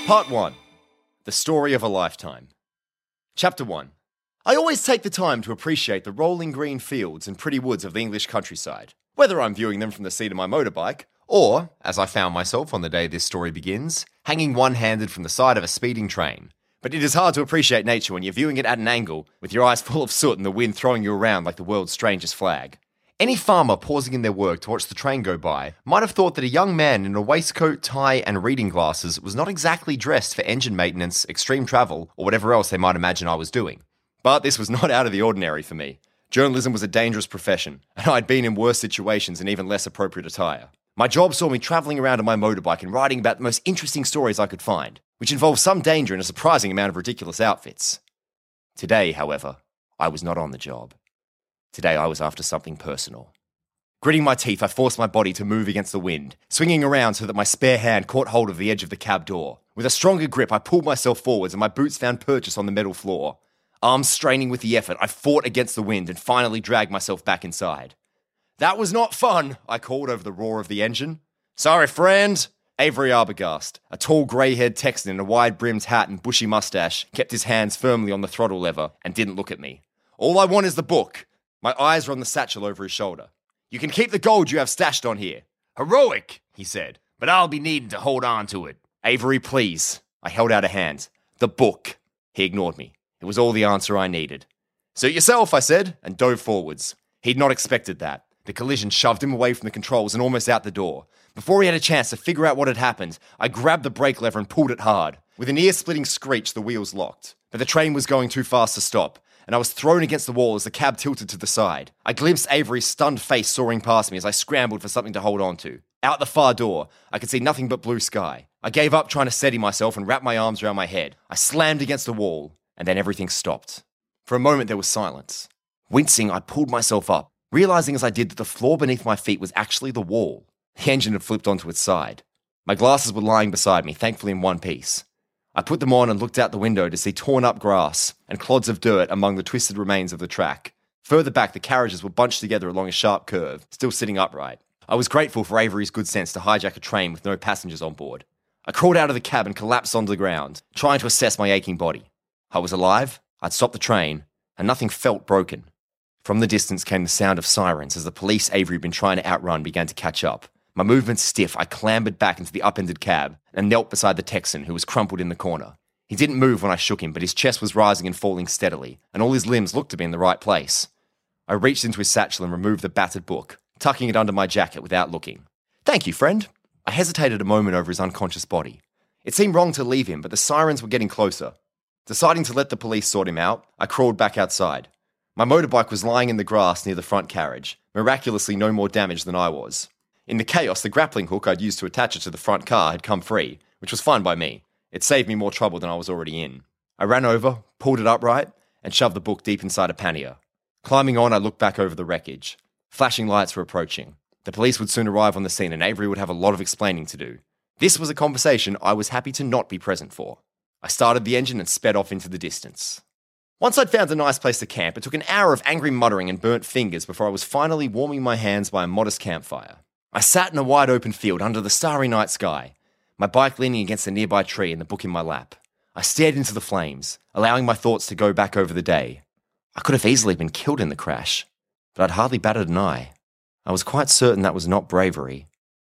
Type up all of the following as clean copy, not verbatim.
Part 1. The Story of a Lifetime. Chapter 1. I always take the time to appreciate the rolling green fields and pretty woods of the English countryside, whether I'm viewing them from the seat of my motorbike, or, as I found myself on the day this story begins, hanging one-handed from the side of a speeding train. But it is hard to appreciate nature when you're viewing it at an angle, with your eyes full of soot and the wind throwing you around like the world's strangest flag. Any farmer pausing in their work to watch the train go by might have thought that a young man in a waistcoat, tie, and reading glasses was not exactly dressed for engine maintenance, extreme travel, or whatever else they might imagine I was doing. But this was not out of the ordinary for me. Journalism was a dangerous profession, and I'd been in worse situations in even less appropriate attire. My job saw me travelling around on my motorbike and writing about the most interesting stories I could find, which involved some danger and a surprising amount of ridiculous outfits. Today, however, I was not on the job. Today I was after something personal. Gritting my teeth, I forced my body to move against the wind, swinging around so that my spare hand caught hold of the edge of the cab door. With a stronger grip, I pulled myself forwards and my boots found purchase on the metal floor. Arms straining with the effort, I fought against the wind and finally dragged myself back inside. "That was not fun," I called over the roar of the engine. "Sorry, friend." Avery Arbogast, a tall grey-haired Texan in a wide-brimmed hat and bushy mustache, kept his hands firmly on the throttle lever and didn't look at me. "All I want is the book." My eyes were on the satchel over his shoulder. "You can keep the gold you have stashed on here." "Heroic," he said, "but I'll be needing to hold on to it." "Avery, please." I held out a hand. "The book." He ignored me. It was all the answer I needed. "Suit yourself," I said, and dove forwards. He'd not expected that. The collision shoved him away from the controls and almost out the door. Before he had a chance to figure out what had happened, I grabbed the brake lever and pulled it hard. With an ear-splitting screech, the wheels locked. But the train was going too fast to stop, and I was thrown against the wall as the cab tilted to the side. I glimpsed Avery's stunned face soaring past me as I scrambled for something to hold on to. Out the far door, I could see nothing but blue sky. I gave up trying to steady myself and wrap my arms around my head. I slammed against the wall, and then everything stopped. For a moment, there was silence. Wincing, I pulled myself up, realizing as I did that the floor beneath my feet was actually the wall. The engine had flipped onto its side. My glasses were lying beside me, thankfully in one piece. I put them on and looked out the window to see torn-up grass and clods of dirt among the twisted remains of the track. Further back, the carriages were bunched together along a sharp curve, still sitting upright. I was grateful for Avery's good sense to hijack a train with no passengers on board. I crawled out of the cab and collapsed onto the ground, trying to assess my aching body. I was alive, I'd stopped the train, and nothing felt broken. From the distance came the sound of sirens as the police Avery had been trying to outrun began to catch up. My movements stiff, I clambered back into the upended cab and knelt beside the Texan who was crumpled in the corner. He didn't move when I shook him, but his chest was rising and falling steadily, and all his limbs looked to be in the right place. I reached into his satchel and removed the battered book, tucking it under my jacket without looking. "Thank you, friend." I hesitated a moment over his unconscious body. It seemed wrong to leave him, but the sirens were getting closer. Deciding to let the police sort him out, I crawled back outside. My motorbike was lying in the grass near the front carriage, miraculously no more damaged than I was. In the chaos, the grappling hook I'd used to attach it to the front car had come free, which was fine by me. It saved me more trouble than I was already in. I ran over, pulled it upright, and shoved the book deep inside a pannier. Climbing on, I looked back over the wreckage. Flashing lights were approaching. The police would soon arrive on the scene and Avery would have a lot of explaining to do. This was a conversation I was happy to not be present for. I started the engine and sped off into the distance. Once I'd found a nice place to camp, it took an hour of angry muttering and burnt fingers before I was finally warming my hands by a modest campfire. I sat in a wide open field under the starry night sky, my bike leaning against a nearby tree and the book in my lap. I stared into the flames, allowing my thoughts to go back over the day. I could have easily been killed in the crash, but I'd hardly batted an eye. I was quite certain that was not bravery.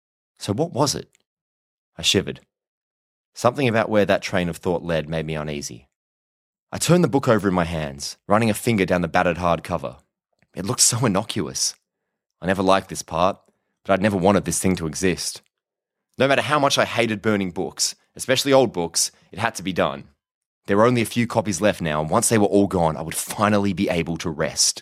So what was it? I shivered. Something about where that train of thought led made me uneasy. I turned the book over in my hands, running a finger down the battered hardcover. It looked so innocuous. I never liked this part, but I'd never wanted this thing to exist. No matter how much I hated burning books, especially old books, it had to be done. There were only a few copies left now, and once they were all gone, I would finally be able to rest.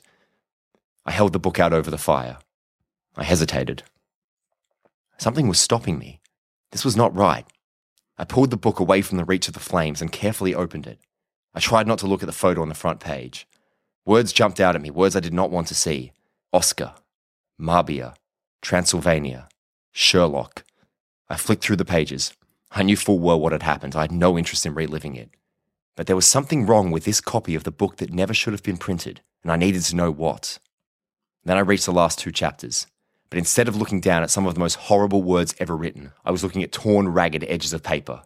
I held the book out over the fire. I hesitated. Something was stopping me. This was not right. I pulled the book away from the reach of the flames and carefully opened it. I tried not to look at the photo on the front page. Words jumped out at me, words I did not want to see. Oscar, Marbia, Transylvania, Sherlock. I flicked through the pages. I knew full well what had happened. I had no interest in reliving it. But there was something wrong with this copy of the book that never should have been printed, and I needed to know what. Then I reached the last 2 chapters. But instead of looking down at some of the most horrible words ever written, I was looking at torn, ragged edges of paper.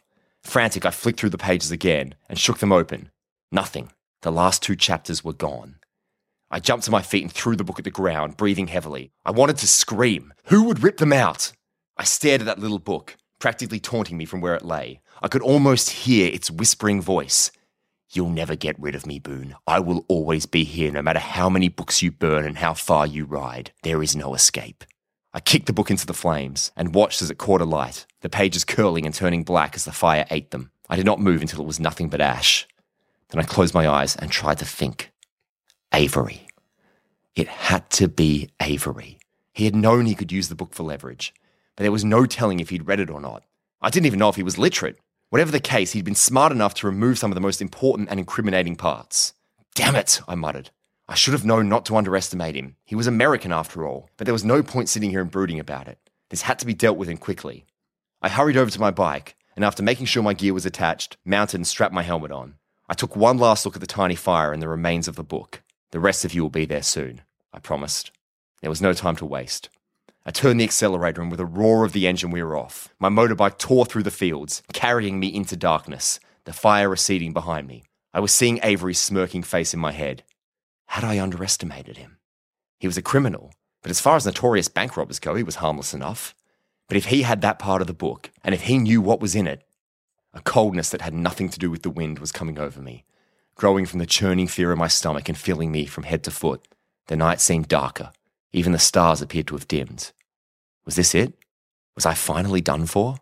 Frantic, I flicked through the pages again and shook them open. Nothing. The last 2 chapters were gone. I jumped to my feet and threw the book at the ground, breathing heavily. I wanted to scream. Who would rip them out? I stared at that little book, practically taunting me from where it lay. I could almost hear its whispering voice. You'll never get rid of me, Boone. I will always be here no matter how many books you burn and how far you ride. There is no escape. I kicked the book into the flames and watched as it caught alight, the pages curling and turning black as the fire ate them. I did not move until it was nothing but ash. Then I closed my eyes and tried to think. Avery. It had to be Avery. He had known he could use the book for leverage, but there was no telling if he'd read it or not. I didn't even know if he was literate. Whatever the case, he'd been smart enough to remove some of the most important and incriminating parts. Damn it, I muttered. I should have known not to underestimate him. He was American after all, but there was no point sitting here and brooding about it. This had to be dealt with and quickly. I hurried over to my bike, and after making sure my gear was attached, mounted and strapped my helmet on. I took one last look at the tiny fire and the remains of the book. The rest of you will be there soon, I promised. There was no time to waste. I turned the accelerator and with a roar of the engine we were off. My motorbike tore through the fields, carrying me into darkness, the fire receding behind me. I was seeing Avery's smirking face in my head. Had I underestimated him? He was a criminal, but as far as notorious bank robbers go, he was harmless enough. But if he had that part of the book, and if he knew what was in it, a coldness that had nothing to do with the wind was coming over me, growing from the churning fear in my stomach and filling me from head to foot. The night seemed darker. Even the stars appeared to have dimmed. Was this it? Was I finally done for?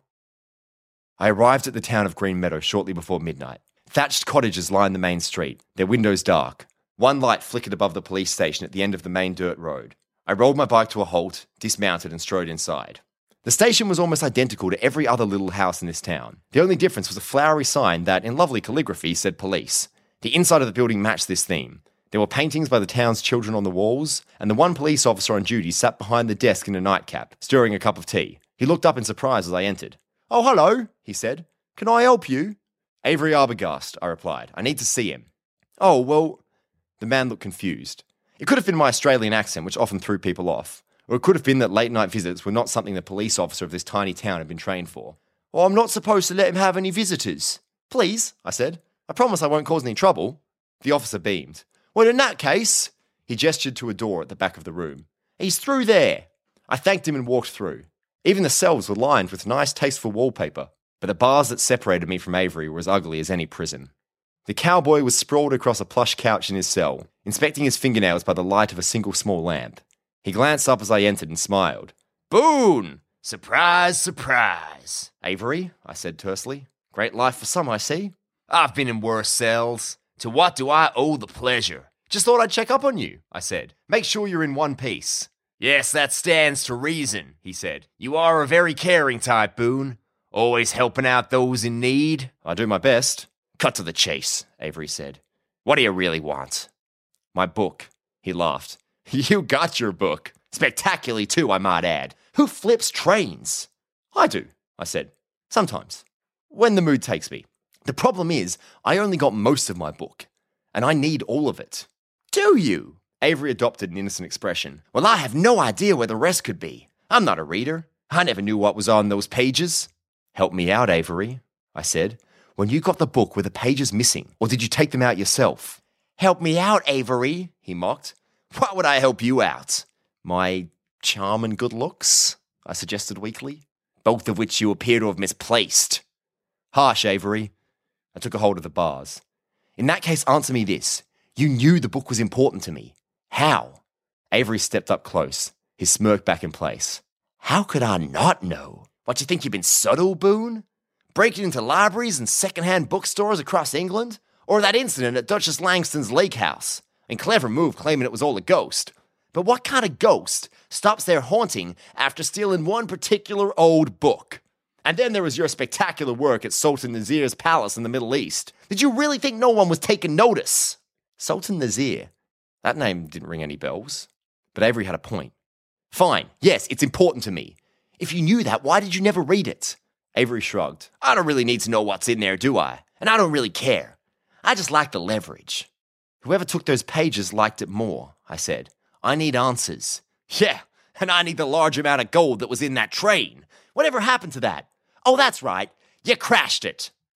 I arrived at the town of Green Meadow shortly before midnight. Thatched cottages lined the main street, their windows dark. One light flickered above the police station at the end of the main dirt road. I rolled my bike to a halt, dismounted and strode inside. The station was almost identical to every other little house in this town. The only difference was a flowery sign that, in lovely calligraphy, said police. The inside of the building matched this theme. There were paintings by the town's children on the walls, and the one police officer on duty sat behind the desk in a nightcap, stirring a cup of tea. He looked up in surprise as I entered. "Oh, hello," he said. "Can I help you?" "Avery Arbogast," I replied. "I need to see him." "Oh, well..." The man looked confused. It could have been my Australian accent, which often threw people off. Or it could have been that late-night visits were not something the police officer of this tiny town had been trained for. "Oh, I'm not supposed to let him have any visitors." "Please," I said. "I promise I won't cause any trouble." The officer beamed. "Well, in that case..." He gestured to a door at the back of the room. "He's through there." I thanked him and walked through. Even the cells were lined with nice, tasteful wallpaper, but the bars that separated me from Avery were as ugly as any prison. The cowboy was sprawled across a plush couch in his cell, inspecting his fingernails by the light of a single small lamp. He glanced up as I entered and smiled. "Boone! Surprise, surprise!" "Avery," I said tersely. "Great life for some, I see." "I've been in worse cells. To what do I owe the pleasure?" "Just thought I'd check up on you," I said. "Make sure you're in one piece." "Yes, that stands to reason," he said. "You are a very caring type, Boone. Always helping out those in need." "I do my best." "Cut to the chase," Avery said. "What do you really want?" "My book." He laughed. "You got your book. Spectacularly too, I might add. Who flips trains?" "I do," I said. "Sometimes. When the mood takes me. The problem is, I only got most of my book, and I need all of it." "Do you?" Avery adopted an innocent expression. "Well, I have no idea where the rest could be. I'm not a reader. I never knew what was on those pages." "Help me out, Avery," I said. "When you got the book, were the pages missing, or did you take them out yourself?" "Help me out, Avery," he mocked. "What would I help you out?" "My charm and good looks," I suggested weakly. "Both of which you appear to have misplaced." "Harsh, Avery." I took a hold of the bars. "In that case, answer me this. You knew the book was important to me. How?" Avery stepped up close, his smirk back in place. "How could I not know? What, you think you've been subtle, Boone? Breaking into libraries and second-hand bookstores across England? Or that incident at Duchess Langston's lake house? And clever move claiming it was all a ghost. But what kind of ghost stops their haunting after stealing one particular old book? And then there was your spectacular work at Sultan Nazir's palace in the Middle East. Did you really think no one was taking notice?" Sultan Nazir? That name didn't ring any bells. But Avery had a point. "Fine, yes, it's important to me. If you knew that, why did you never read it?" Avery shrugged. "I don't really need to know what's in there, do I? And I don't really care. I just like the leverage." "Whoever took those pages liked it more," I said. "I need answers." "Yeah, and I need the large amount of gold that was in that train. Whatever happened to that?" "Oh, that's right. You crashed it."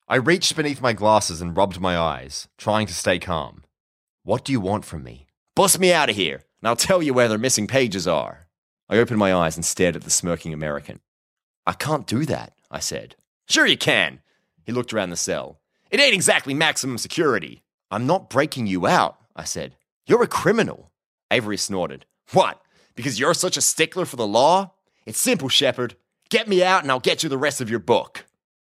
I reached beneath my glasses and rubbed my eyes, trying to stay calm. What do you want from me? Bust me out of here, and I'll tell you where the missing pages are. I opened my eyes and stared at the smirking American. I can't do that, I said. Sure you can. He looked around the cell. It ain't exactly maximum security. I'm not breaking you out, I said. You're a criminal. Avery snorted. What? Because you're such a stickler for the law? It's simple, Shepard. Get me out and I'll get you the rest of your book.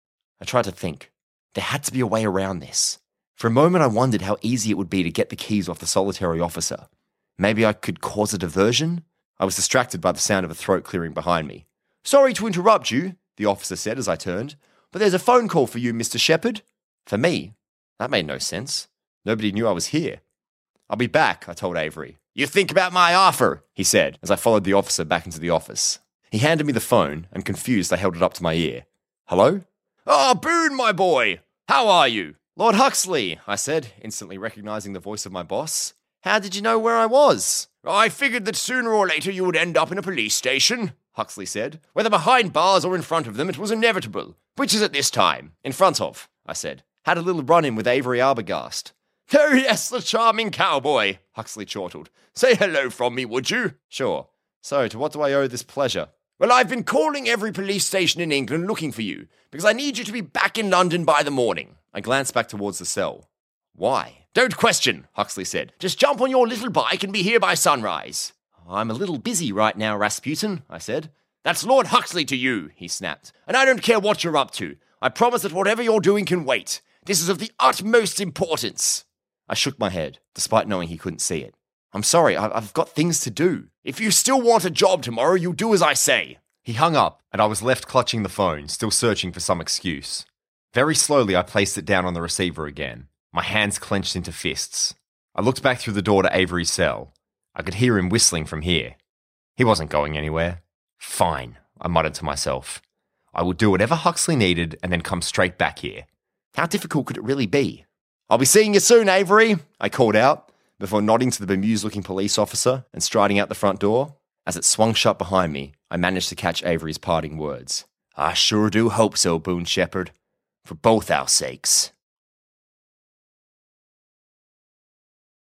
I tried to think. There had to be a way around this. For a moment I wondered how easy it would be to get the keys off the solitary officer. Maybe I could cause a diversion? I was distracted by the sound of a throat clearing behind me. Sorry to interrupt you, the officer said as I turned, but there's a phone call for you, Mr. Shepard. For me? That made no sense. Nobody knew I was here. I'll be back, I told Avery. You think about my offer, he said, as I followed the officer back into the office. He handed me the phone, and confused I held it up to my ear. Hello? Oh, Boone, my boy! How are you? Lord Huxley, I said, instantly recognizing the voice of my boss. How did you know where I was? I figured that sooner or later you would end up in a police station, Huxley said. Whether behind bars or in front of them, it was inevitable. Which is it this time? In front of, I said. Had a little run-in with Avery Arbogast. Oh yes, the charming cowboy, Huxley chortled. Say hello from me, would you? Sure. So, to what do I owe this pleasure? Well, I've been calling every police station in England looking for you, because I need you to be back in London by the morning. I glanced back towards the cell. Why? Don't question, Huxley said. Just jump on your little bike and be here by sunrise. I'm a little busy right now, Rasputin, I said. That's Lord Huxley to you, he snapped. And I don't care what you're up to. I promise that whatever you're doing can wait. This is of the utmost importance. I shook my head, despite knowing he couldn't see it. I'm sorry, I've got things to do. If you still want a job tomorrow, you'll do as I say. He hung up, and I was left clutching the phone, still searching for some excuse. Very slowly, I placed it down on the receiver again, my hands clenched into fists. I looked back through the door to Avery's cell. I could hear him whistling from here. He wasn't going anywhere. Fine, I muttered to myself. I would do whatever Huxley needed and then come straight back here. How difficult could it really be? I'll be seeing you soon, Avery, I called out, before nodding to the bemused-looking police officer and striding out the front door. As it swung shut behind me, I managed to catch Avery's parting words. I sure do hope so, Boone Shepard. For both our sakes.